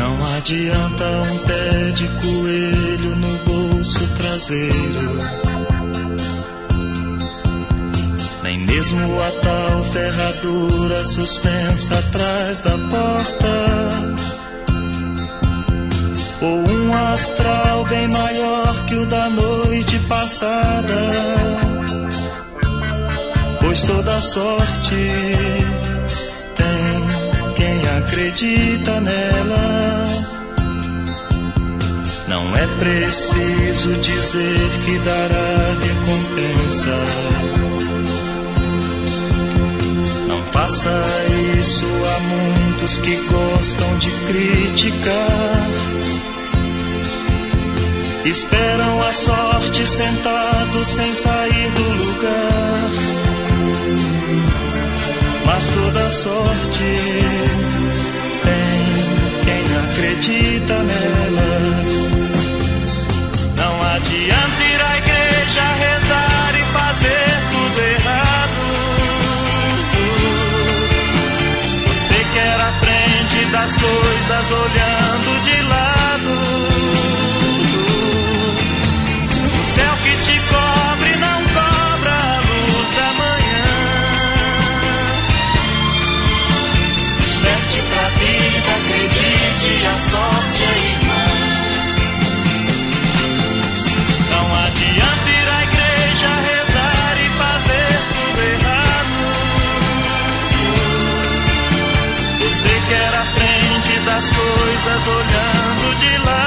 Não adianta um pé de coelho no bolso traseiro, nem mesmo a tal ferradura suspensa atrás da porta, ou um astral bem maior que o da noite passada, pois toda sorte tem quem acredita nela. Não é preciso dizer que dará recompensa. Não faça isso, há muitos que gostam de criticar. Esperam a sorte sentados sem sair do lugar. Mas toda sorte tem quem acredita nela. Não adianta ir à igreja, rezar e fazer tudo errado. Você quer aprende das coisas olhando de lado. O céu que te cobre não cobra a luz da manhã. Desperte pra vida, acredite, a sorte é irmã. Não adianta ir à igreja, rezar e fazer tudo errado. Você quer aprende das coisas olhando de lado.